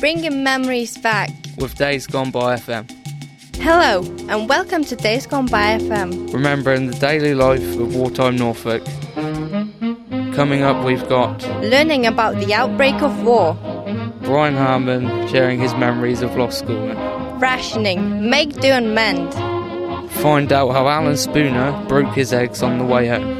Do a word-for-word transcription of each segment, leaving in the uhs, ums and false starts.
bringing memories back with Days Gone By F M. Hello, and welcome to Days Gone By F M. Remembering the daily life of wartime Norfolk. Coming up, we've got learning about the outbreak of war. Brian Harmon sharing his memories of lost schooling. Rationing, make do and mend. Find out how Alan Spooner broke his eggs on the way home.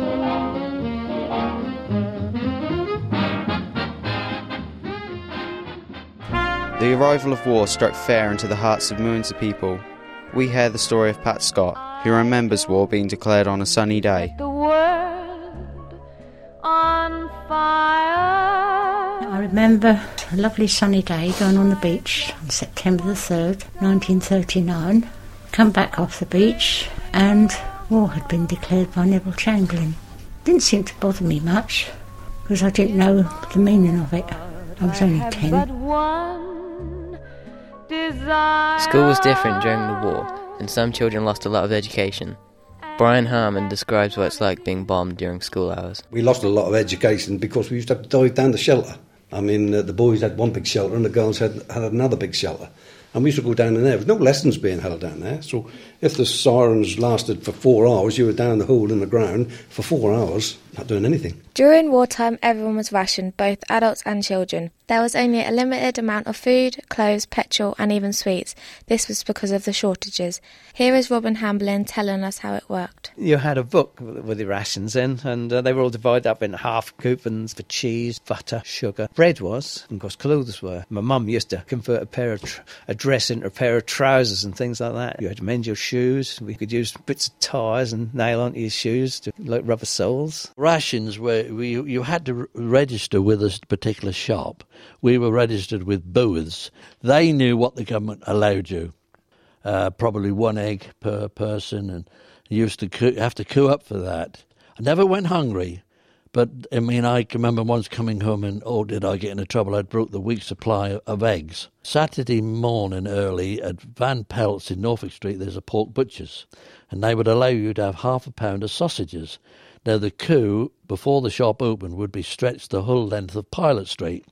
The arrival of war struck fear into the hearts of millions of people. We hear the story of Pat Scott, who remembers war being declared on a sunny day. The world on fire. I remember a lovely sunny day going on the beach on September the third, nineteen thirty-nine. Come back off the beach and war had been declared by Neville Chamberlain. Didn't seem to bother me much because I didn't know the meaning of it. I was only ten. School was different during the war, and some children lost a lot of education. Brian Harmon describes what it's like being bombed during school hours. We lost a lot of education because we used to have to dive down the shelter. I mean, uh, the boys had one big shelter and the girls had, had another big shelter. And we used to go down in there. There was no lessons being held down there. So if the sirens lasted for four hours, you were down the hole in the ground for four hours, not doing anything. During wartime, everyone was rationed, both adults and children. There was only a limited amount of food, clothes, petrol and even sweets. This was because of the shortages. Here is Robin Hamblin telling us how it worked. You had a book with the rations in, and uh, they were all divided up in half coupons for cheese, butter, sugar. Bread was, and of course clothes were. My mum used to convert a pair of tr- a dress into a pair of trousers and things like that. You had to mend your shoes. We could use bits of tyres and nail onto your shoes to like rubber soles. Rations were we, you had to register with a particular shop. We were registered with Booths. They knew what the government allowed you. Uh, probably one egg per person, and you used to coo- have to queue up for that. I never went hungry, but I mean, I can remember once coming home and, oh, did I get into trouble? I'd broke the week's supply of eggs. Saturday morning early at Van Pelt's in Norfolk Street, there's a pork butcher's, and they would allow you to have half a pound of sausages. Now, the queue before the shop opened would be stretched the whole length of Pilot Street.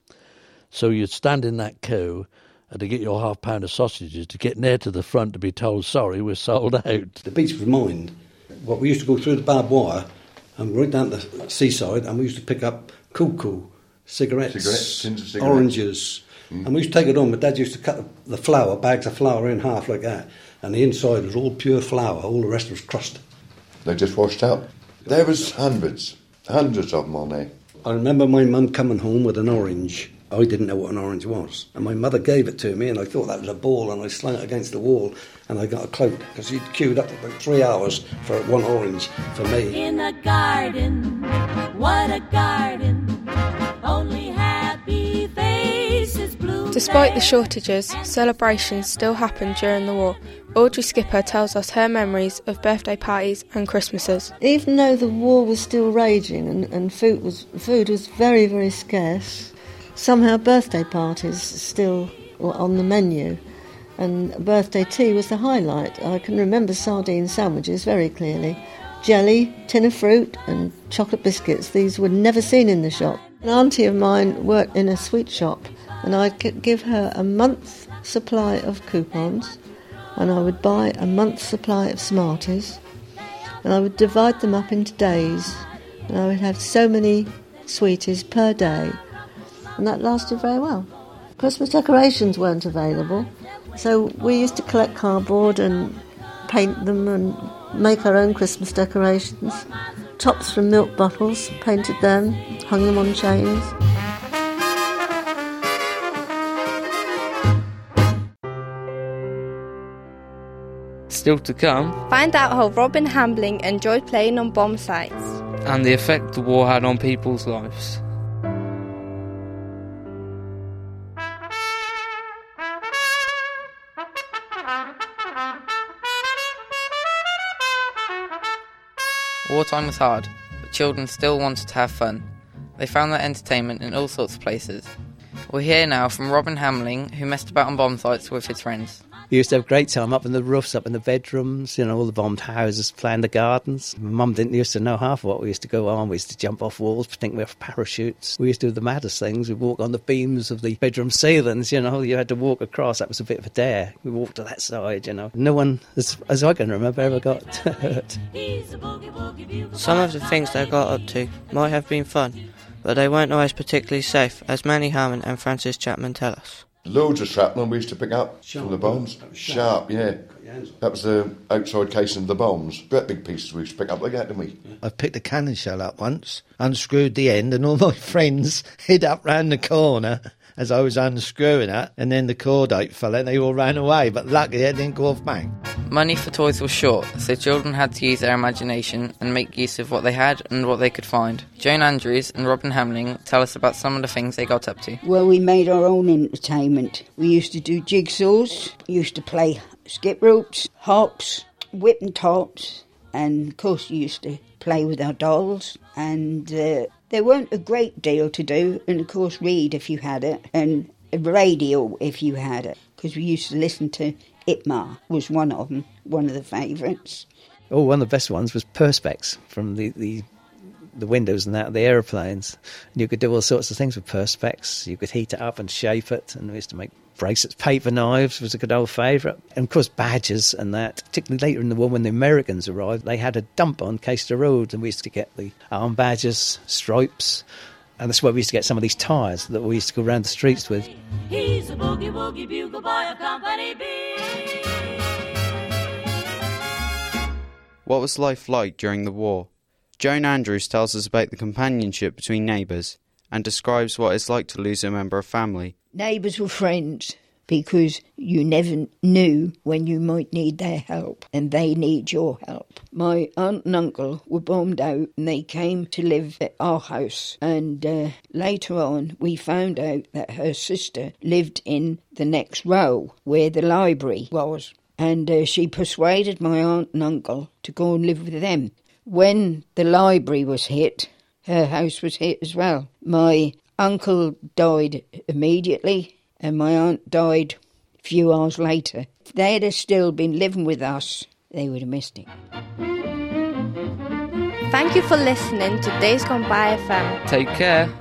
So you'd stand in that queue to get your half pound of sausages, to get near to the front to be told, sorry, we're sold out. The beach was mined. What we used to go through the barbed wire and right down the seaside, and we used to pick up cocoa, cigarettes, cigarettes, tins of cigarettes. oranges. Mm. And we used to take it home. My dad used to cut the flour, bags of flour in half like that, and the inside was all pure flour. All the rest was crust. They just washed out. There was hundreds, hundreds of them on there. I remember my mum coming home with an orange. I didn't know what an orange was. And my mother gave it to me, and I thought that was a ball, and I slung it against the wall, and I got a cloak, because she'd queued up about three hours for one orange for me. In a garden, what a garden, only happy faces bloom. Despite the shortages, celebrations still happened during the war. Audrey Skipper tells us her memories of birthday parties and Christmases. Even though the war was still raging and, and food was food was very, very scarce, somehow birthday parties still were on the menu, and birthday tea was the highlight. I can remember sardine sandwiches very clearly, jelly, tin of fruit and chocolate biscuits. These were never seen in the shop. An auntie of mine worked in a sweet shop, and I'd give her a month's supply of coupons, and I would buy a month's supply of Smarties, and I would divide them up into days, and I would have so many sweeties per day, and that lasted very well. Christmas decorations weren't available, so we used to collect cardboard and paint them and make our own Christmas decorations. Tops from milk bottles, painted them, hung them on chains. Still to come, find out how Robin Hambling enjoyed playing on bomb sites and the effect the war had on people's lives. Wartime was hard, but children still wanted to have fun. They found their entertainment in all sorts of places. We'll hear now from Robin Hamling, who messed about on bomb sites with his friends. We used to have a great time up in the roofs, up in the bedrooms, you know, all the bombed houses, playing the gardens. My mum didn't used to know half of what we used to go on. We used to jump off walls, pretend we were parachutes. We used to do the maddest things. We'd walk on the beams of the bedroom ceilings, you know, you had to walk across. That was a bit of a dare. We walked to that side, you know. No one, as, as I can remember, ever got hurt. Some of the things they got up to might have been fun, but they weren't always particularly safe, as Manny Harmon and Francis Chapman tell us. Loads of shrapnel we used to pick up sharp, from the bombs. Sharp, yeah. That was the outside casing of the bombs. Great big pieces we used to pick up like that, didn't we? I picked a cannon shell up once, unscrewed the end, and all my friends hid up round the corner as I was unscrewing it, and then the cordite fell and they all ran away, but luckily it didn't go off bang. Money for toys was short, so children had to use their imagination and make use of what they had and what they could find. Joan Andrews and Robin Hamling tell us about some of the things they got up to. Well, we made our own entertainment. We used to do jigsaws, we used to play skip ropes, hops, whip and tops, and of course we used to play with our dolls, and uh, there weren't a great deal to do, and of course read if you had it, and a radio if you had it, because we used to listen to Itmar, was one of them, one of the favourites. Oh, one of the best ones was Perspex from the, the, the windows and that of the aeroplanes. And you could do all sorts of things with Perspex. You could heat it up and shape it, and we used to make bracelets. Paper knives was a good old favourite. And of course badges and that. Particularly later in the war when the Americans arrived, they had a dump on Caister Road, and we used to get the arm badges, stripes, and that's where we used to get some of these tyres that we used to go around the streets with. He's a boogie woogie bugle boy of Company B. What was life like during the war? Joan Andrews tells us about the companionship between neighbours and describes what it's like to lose a member of family. Neighbours were friends because you never knew when you might need their help, and they need your help. My aunt and uncle were bombed out, and they came to live at our house, and uh, later on we found out that her sister lived in the next row where the library was, and uh, she persuaded my aunt and uncle to go and live with them. When the library was hit, her house was hit as well. My uncle died immediately, and my aunt died a few hours later. If they'd have still been living with us, they would have missed it. Thank you for listening to Days Gone By F M. Take care.